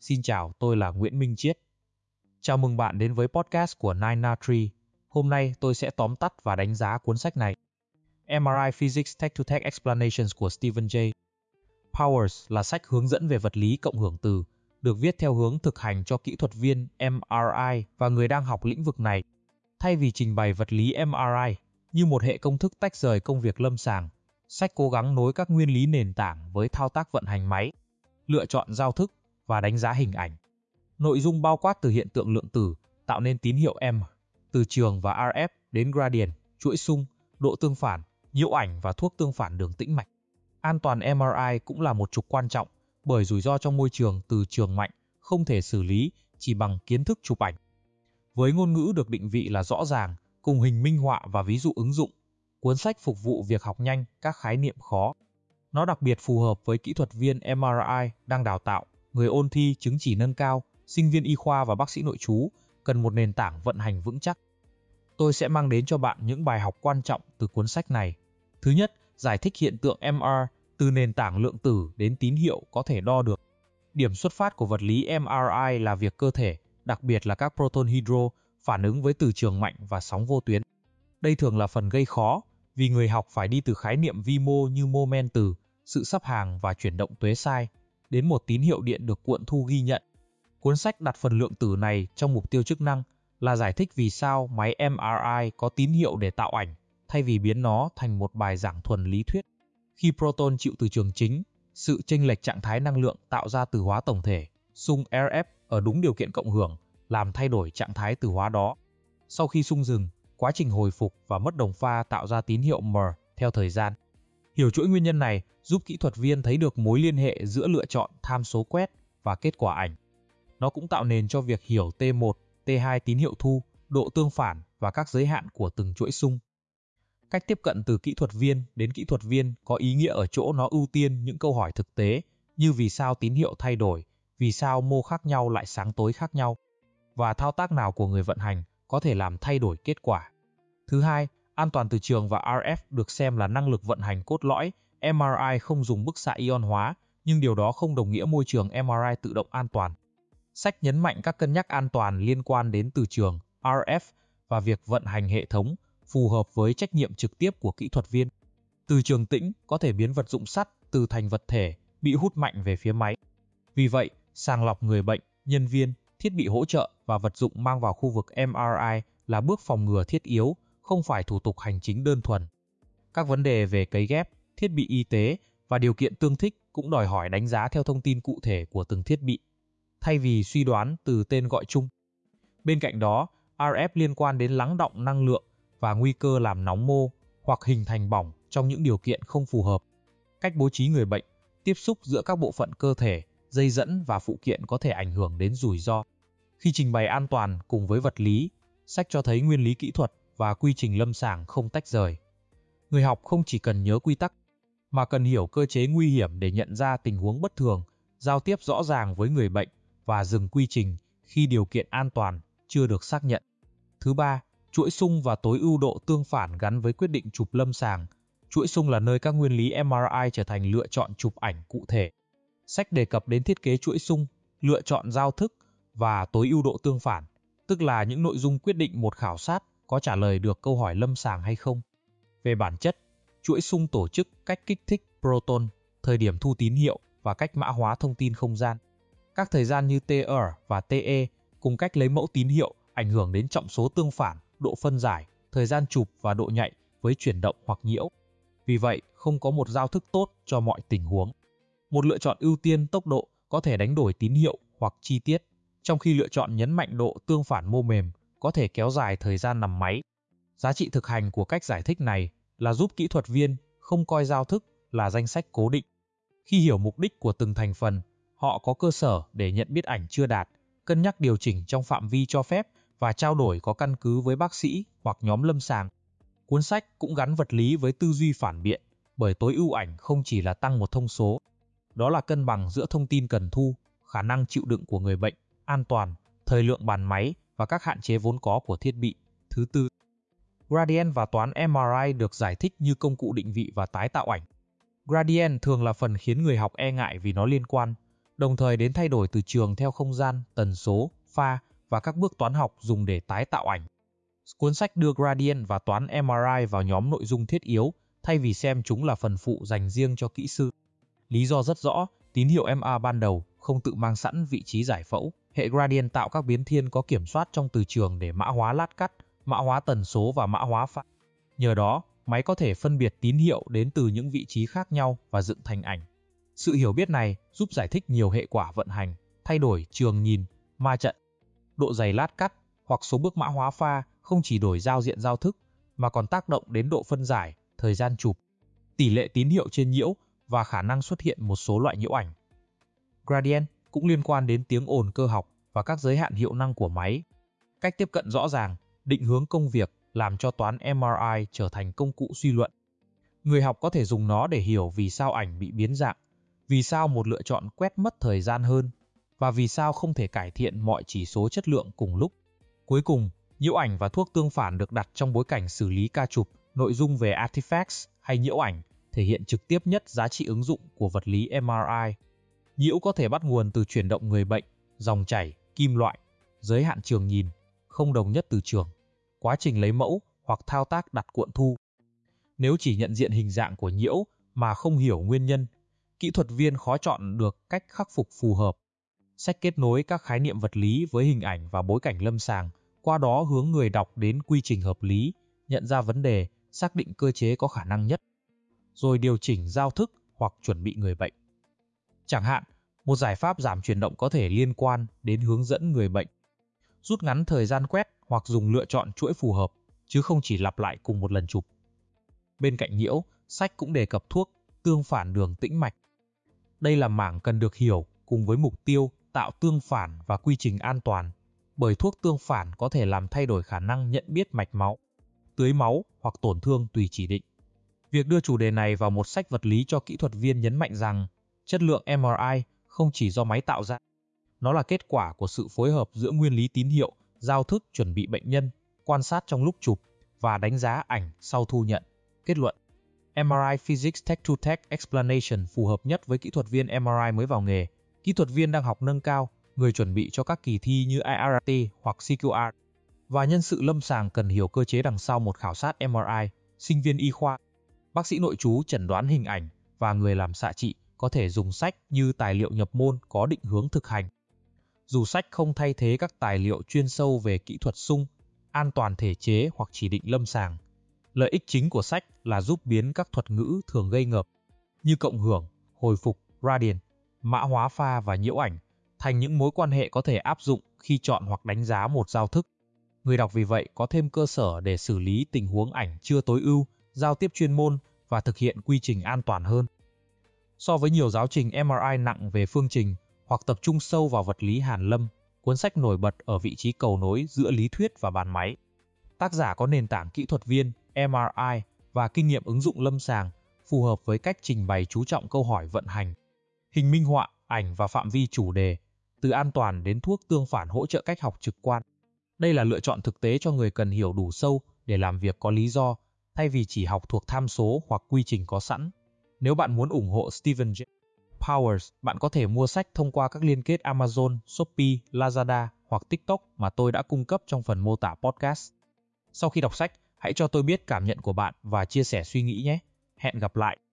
Xin chào, tôi là Nguyễn Minh Chiết. Chào mừng bạn đến với podcast của 9na3. Hôm nay tôi sẽ tóm tắt và đánh giá cuốn sách này. MRI Physics Tech-to-Tech Explanations của Stephen J. Powers là sách hướng dẫn về vật lý cộng hưởng từ, được viết theo hướng thực hành cho kỹ thuật viên MRI và người đang học lĩnh vực này. Thay vì trình bày vật lý MRI như một hệ công thức tách rời công việc lâm sàng, sách cố gắng nối các nguyên lý nền tảng với thao tác vận hành máy, lựa chọn giao thức và đánh giá hình ảnh. Nội dung bao quát từ hiện tượng lượng tử tạo nên tín hiệu M, từ trường và RF đến gradient, chuỗi xung, độ tương phản, nhiễu ảnh và thuốc tương phản đường tĩnh mạch. An toàn MRI cũng là một trục quan trọng bởi rủi ro trong môi trường từ trường mạnh không thể xử lý chỉ bằng kiến thức chụp ảnh. Với ngôn ngữ được định vị là rõ ràng, cùng hình minh họa và ví dụ ứng dụng, cuốn sách phục vụ việc học nhanh các khái niệm khó. Nó đặc biệt phù hợp với kỹ thuật viên MRI đang đào tạo, người ôn thi chứng chỉ nâng cao, sinh viên y khoa và bác sĩ nội trú cần một nền tảng vận hành vững chắc. Tôi sẽ mang đến cho bạn những bài học quan trọng từ cuốn sách này. Thứ nhất, giải thích hiện tượng MR từ nền tảng lượng tử đến tín hiệu có thể đo được. Điểm xuất phát của vật lý MRI là việc cơ thể, đặc biệt là các proton hydro, phản ứng với từ trường mạnh và sóng vô tuyến. Đây thường là phần gây khó, vì người học phải đi từ khái niệm vi mô như mô men từ, sự sắp hàng và chuyển động tuế sai, đến một tín hiệu điện được cuộn thu ghi nhận. Cuốn sách đặt phần lượng tử này trong mục tiêu chức năng là giải thích vì sao máy MRI có tín hiệu để tạo ảnh, thay vì biến nó thành một bài giảng thuần lý thuyết. Khi proton chịu từ trường chính, sự chênh lệch trạng thái năng lượng tạo ra từ hóa tổng thể, xung RF ở đúng điều kiện cộng hưởng, làm thay đổi trạng thái từ hóa đó. Sau khi xung dừng, quá trình hồi phục và mất đồng pha tạo ra tín hiệu M theo thời gian. Hiểu chuỗi nguyên nhân này giúp kỹ thuật viên thấy được mối liên hệ giữa lựa chọn tham số quét và kết quả ảnh. Nó cũng tạo nền cho việc hiểu T1, T2 tín hiệu thu, độ tương phản và các giới hạn của từng chuỗi xung. Cách tiếp cận từ kỹ thuật viên đến kỹ thuật viên có ý nghĩa ở chỗ nó ưu tiên những câu hỏi thực tế như vì sao tín hiệu thay đổi, vì sao mô khác nhau lại sáng tối khác nhau, và thao tác nào của người vận hành có thể làm thay đổi kết quả. Thứ hai, an toàn từ trường và RF được xem là năng lực vận hành cốt lõi. MRI không dùng bức xạ ion hóa, nhưng điều đó không đồng nghĩa môi trường MRI tự động an toàn. Sách nhấn mạnh các cân nhắc an toàn liên quan đến từ trường, RF và việc vận hành hệ thống phù hợp với trách nhiệm trực tiếp của kỹ thuật viên. Từ trường tĩnh có thể biến vật dụng sắt từ thành vật thể bị hút mạnh về phía máy. Vì vậy, sàng lọc người bệnh, nhân viên, thiết bị hỗ trợ và vật dụng mang vào khu vực MRI là bước phòng ngừa thiết yếu, không phải thủ tục hành chính đơn thuần. Các vấn đề về cấy ghép, thiết bị y tế và điều kiện tương thích cũng đòi hỏi đánh giá theo thông tin cụ thể của từng thiết bị, thay vì suy đoán từ tên gọi chung. Bên cạnh đó, RF liên quan đến lắng đọng năng lượng và nguy cơ làm nóng mô hoặc hình thành bỏng trong những điều kiện không phù hợp. Cách bố trí người bệnh, tiếp xúc giữa các bộ phận cơ thể, dây dẫn và phụ kiện có thể ảnh hưởng đến rủi ro. Khi trình bày an toàn cùng với vật lý, sách cho thấy nguyên lý kỹ thuật và quy trình lâm sàng không tách rời. Người học không chỉ cần nhớ quy tắc, mà cần hiểu cơ chế nguy hiểm để nhận ra tình huống bất thường, giao tiếp rõ ràng với người bệnh và dừng quy trình khi điều kiện an toàn chưa được xác nhận. Thứ ba, chuỗi xung và tối ưu độ tương phản gắn với quyết định chụp lâm sàng. Chuỗi xung là nơi các nguyên lý MRI trở thành lựa chọn chụp ảnh cụ thể. Sách đề cập đến thiết kế chuỗi xung, lựa chọn giao thức và tối ưu độ tương phản, tức là những nội dung quyết định một khảo sát có trả lời được câu hỏi lâm sàng hay không. Về bản chất, chuỗi xung tổ chức cách kích thích proton, thời điểm thu tín hiệu và cách mã hóa thông tin không gian. Các thời gian như TR và TE cùng cách lấy mẫu tín hiệu ảnh hưởng đến trọng số tương phản, độ phân giải, thời gian chụp và độ nhạy với chuyển động hoặc nhiễu. Vì vậy, không có một giao thức tốt cho mọi tình huống. Một lựa chọn ưu tiên tốc độ có thể đánh đổi tín hiệu hoặc chi tiết, trong khi lựa chọn nhấn mạnh độ tương phản mô mềm có thể kéo dài thời gian nằm máy. Giá trị thực hành của cách giải thích này là giúp kỹ thuật viên không coi giao thức là danh sách cố định. Khi hiểu mục đích của từng thành phần, họ có cơ sở để nhận biết ảnh chưa đạt, cân nhắc điều chỉnh trong phạm vi cho phép và trao đổi có căn cứ với bác sĩ hoặc nhóm lâm sàng. Cuốn sách cũng gắn vật lý với tư duy phản biện, bởi tối ưu ảnh không chỉ là tăng một thông số. Đó là cân bằng giữa thông tin cần thu, khả năng chịu đựng của người bệnh, an toàn, thời lượng bàn máy và các hạn chế vốn có của thiết bị. Thứ tư, gradient và toán MRI được giải thích như công cụ định vị và tái tạo ảnh. Gradient thường là phần khiến người học e ngại vì nó liên quan đồng thời đến thay đổi từ trường theo không gian, tần số, pha và các bước toán học dùng để tái tạo ảnh. Cuốn sách đưa gradient và toán MRI vào nhóm nội dung thiết yếu, thay vì xem chúng là phần phụ dành riêng cho kỹ sư. Lý do rất rõ, tín hiệu MR ban đầu không tự mang sẵn vị trí giải phẫu. Hệ gradient tạo các biến thiên có kiểm soát trong từ trường để mã hóa lát cắt, mã hóa tần số và mã hóa pha. Nhờ đó, máy có thể phân biệt tín hiệu đến từ những vị trí khác nhau và dựng thành ảnh. Sự hiểu biết này giúp giải thích nhiều hệ quả vận hành, thay đổi trường nhìn, ma trận, độ dày lát cắt hoặc số bước mã hóa pha không chỉ đổi giao diện giao thức mà còn tác động đến độ phân giải, thời gian chụp, tỷ lệ tín hiệu trên nhiễu và khả năng xuất hiện một số loại nhiễu ảnh. Gradient cũng liên quan đến tiếng ồn cơ học và các giới hạn hiệu năng của máy. Cách tiếp cận rõ ràng, định hướng công việc làm cho toán MRI trở thành công cụ suy luận. Người học có thể dùng nó để hiểu vì sao ảnh bị biến dạng, vì sao một lựa chọn quét mất thời gian hơn, và vì sao không thể cải thiện mọi chỉ số chất lượng cùng lúc. Cuối cùng, nhiễu ảnh và thuốc tương phản được đặt trong bối cảnh xử lý ca chụp, nội dung về artifacts hay nhiễu ảnh thể hiện trực tiếp nhất giá trị ứng dụng của vật lý MRI. Nhiễu có thể bắt nguồn từ chuyển động người bệnh, dòng chảy, kim loại, giới hạn trường nhìn, không đồng nhất từ trường, quá trình lấy mẫu hoặc thao tác đặt cuộn thu. Nếu chỉ nhận diện hình dạng của nhiễu mà không hiểu nguyên nhân, kỹ thuật viên khó chọn được cách khắc phục phù hợp. Sách kết nối các khái niệm vật lý với hình ảnh và bối cảnh lâm sàng, qua đó hướng người đọc đến quy trình hợp lý, nhận ra vấn đề, xác định cơ chế có khả năng nhất, rồi điều chỉnh giao thức hoặc chuẩn bị người bệnh. Chẳng hạn, một giải pháp giảm chuyển động có thể liên quan đến hướng dẫn người bệnh, rút ngắn thời gian quét hoặc dùng lựa chọn chuỗi phù hợp, chứ không chỉ lặp lại cùng một lần chụp. Bên cạnh nhiễu, sách cũng đề cập thuốc tương phản đường tĩnh mạch. Đây là mảng cần được hiểu cùng với mục tiêu tạo tương phản và quy trình an toàn, bởi thuốc tương phản có thể làm thay đổi khả năng nhận biết mạch máu, tưới máu hoặc tổn thương tùy chỉ định. Việc đưa chủ đề này vào một sách vật lý cho kỹ thuật viên nhấn mạnh rằng chất lượng MRI không chỉ do máy tạo ra, nó là kết quả của sự phối hợp giữa nguyên lý tín hiệu, giao thức chuẩn bị bệnh nhân, quan sát trong lúc chụp và đánh giá ảnh sau thu nhận. Kết luận: MRI Physics Tech-to-Tech Explanation phù hợp nhất với kỹ thuật viên MRI mới vào nghề, kỹ thuật viên đang học nâng cao, người chuẩn bị cho các kỳ thi như IRT hoặc CQR, và nhân sự lâm sàng cần hiểu cơ chế đằng sau một khảo sát MRI, sinh viên y khoa, bác sĩ nội trú chẩn đoán hình ảnh và người làm xạ trị có thể dùng sách như tài liệu nhập môn có định hướng thực hành. Dù sách không thay thế các tài liệu chuyên sâu về kỹ thuật xung, an toàn thể chế hoặc chỉ định lâm sàng, lợi ích chính của sách là giúp biến các thuật ngữ thường gây ngợp như cộng hưởng, hồi phục, gradient, mã hóa pha và nhiễu ảnh thành những mối quan hệ có thể áp dụng khi chọn hoặc đánh giá một giao thức. Người đọc vì vậy có thêm cơ sở để xử lý tình huống ảnh chưa tối ưu, giao tiếp chuyên môn và thực hiện quy trình an toàn hơn. So với nhiều giáo trình MRI nặng về phương trình hoặc tập trung sâu vào vật lý hàn lâm, cuốn sách nổi bật ở vị trí cầu nối giữa lý thuyết và bàn máy. Tác giả có nền tảng kỹ thuật viên, MRI và kinh nghiệm ứng dụng lâm sàng, phù hợp với cách trình bày chú trọng câu hỏi vận hành, hình minh họa, ảnh và phạm vi chủ đề, từ an toàn đến thuốc tương phản hỗ trợ cách học trực quan. Đây là lựa chọn thực tế cho người cần hiểu đủ sâu để làm việc có lý do, thay vì chỉ học thuộc tham số hoặc quy trình có sẵn. Nếu bạn muốn ủng hộ Stephen J. Powers, bạn có thể mua sách thông qua các liên kết Amazon, Shopee, Lazada hoặc TikTok mà tôi đã cung cấp trong phần mô tả podcast. Sau khi đọc sách, hãy cho tôi biết cảm nhận của bạn và chia sẻ suy nghĩ nhé. Hẹn gặp lại!